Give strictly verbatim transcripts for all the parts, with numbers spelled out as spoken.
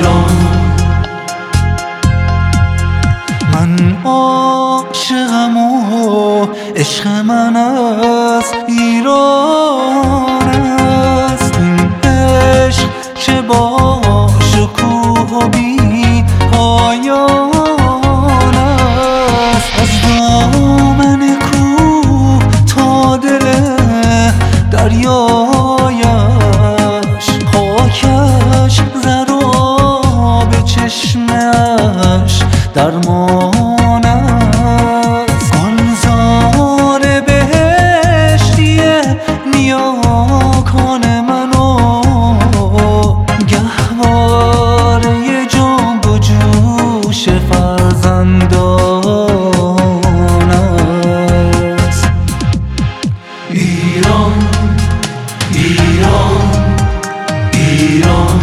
من عاشقم و عشق من از ایران است. این عشق چه با شکوه و بی پایان است. از دامن کوه تا دل دریایش، خاکش زر و آب چشمش درمان است. گلزار بهشتیه نیاکان منو، گهواره جنب و جوش فرزندان است. ایران ایران ایران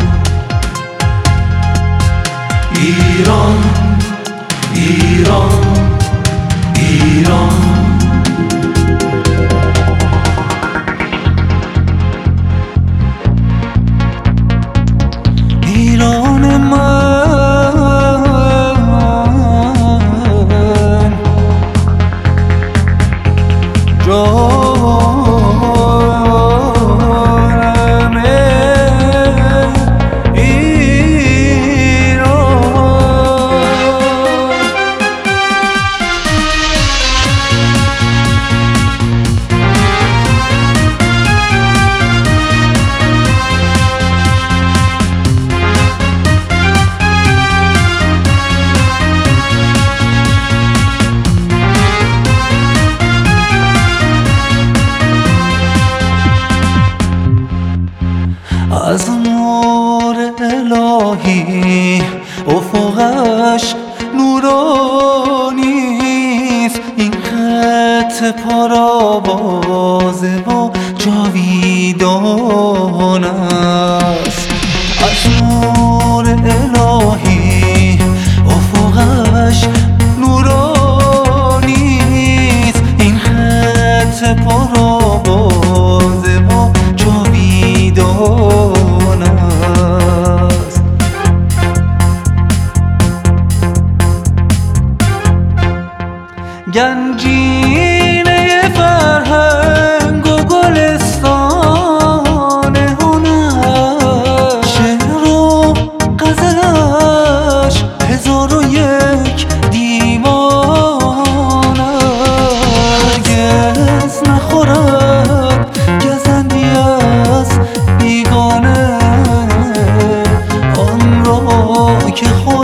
ایران ایران ایران ایران من جانم از نور الهی افقش نورانیست. این خط پرآوازه و جاویدان است. از نور الهی افقش نورانیست. این خط پرآوازه و جاویدان است. گنجینه فرهنگ و گلستان هنر، شعر و غزلش هزار و یک دیوان است. هرگز نخورد گزندی از بیگانه آن را که